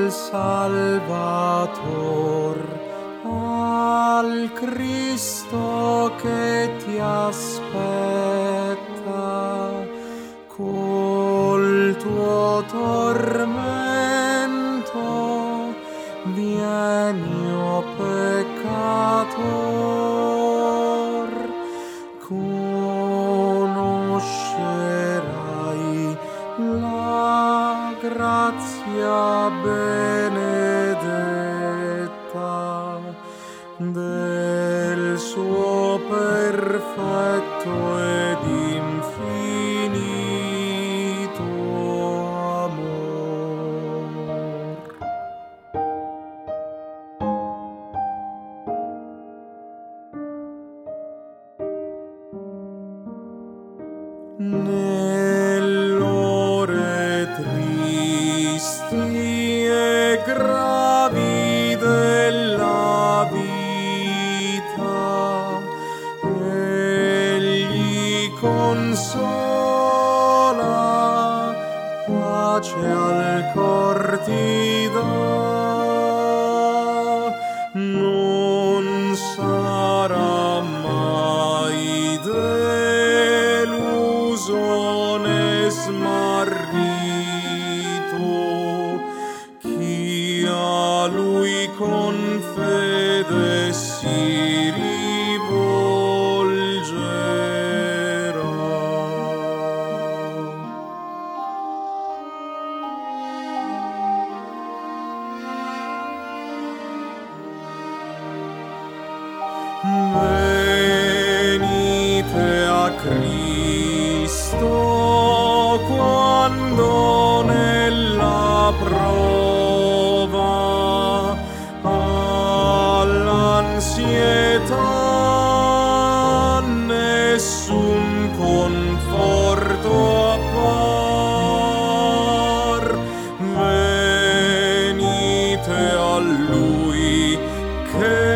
Salvator, al Cristo che ti aspetta, col tuo tormento vieni, o peccator, conoscerai la grazia benedetta del suo perfetto ed infinito amor. Nell'ore tristi e gravi della vita, egli consola, pace al cor ti dà, non sarà mai deluso né smarrito chi a lui con fede si rivolgerà. Venite a Cristo quando nella prova all'ansietà nessun conforto appar. Venite a Lui che